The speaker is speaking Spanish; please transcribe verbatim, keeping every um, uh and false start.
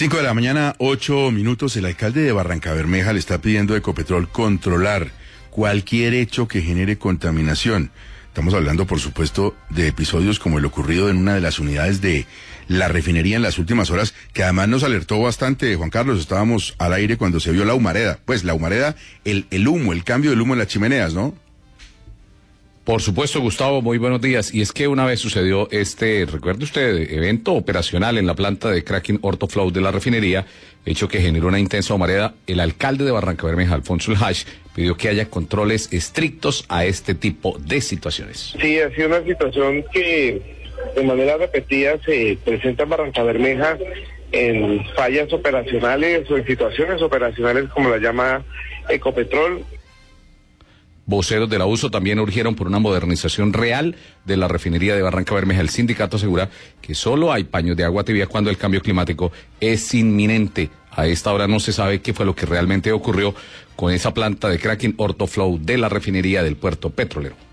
Cinco de la mañana, ocho minutos. El alcalde de Barrancabermeja le está pidiendo a Ecopetrol controlar cualquier hecho que genere contaminación. Estamos hablando, por supuesto, de episodios como el ocurrido en una de las unidades de la refinería en las últimas horas, que además nos alertó bastante, Juan Carlos. Estábamos al aire cuando se vio la humareda. Pues la humareda, el, el humo, el cambio del humo en las chimeneas, ¿no? Por supuesto, Gustavo, muy buenos días. Y es que una vez sucedió este, recuerde usted, evento operacional en la planta de cracking Ortoflow de la refinería, hecho que generó una intensa humareda. El alcalde de Barrancabermeja, Alfonso El Hash, pidió que haya controles estrictos a este tipo de situaciones. Sí, ha sido una situación que de manera repetida se presenta en Barrancabermeja en fallas operacionales o en situaciones operacionales como la llama Ecopetrol. Voceros de la U S O también urgieron por una modernización real de la refinería de Barrancabermeja. El sindicato asegura que solo hay paños de agua tibia cuando el cambio climático es inminente. A esta hora no se sabe qué fue lo que realmente ocurrió con esa planta de cracking Ortoflow de la refinería del puerto petrolero.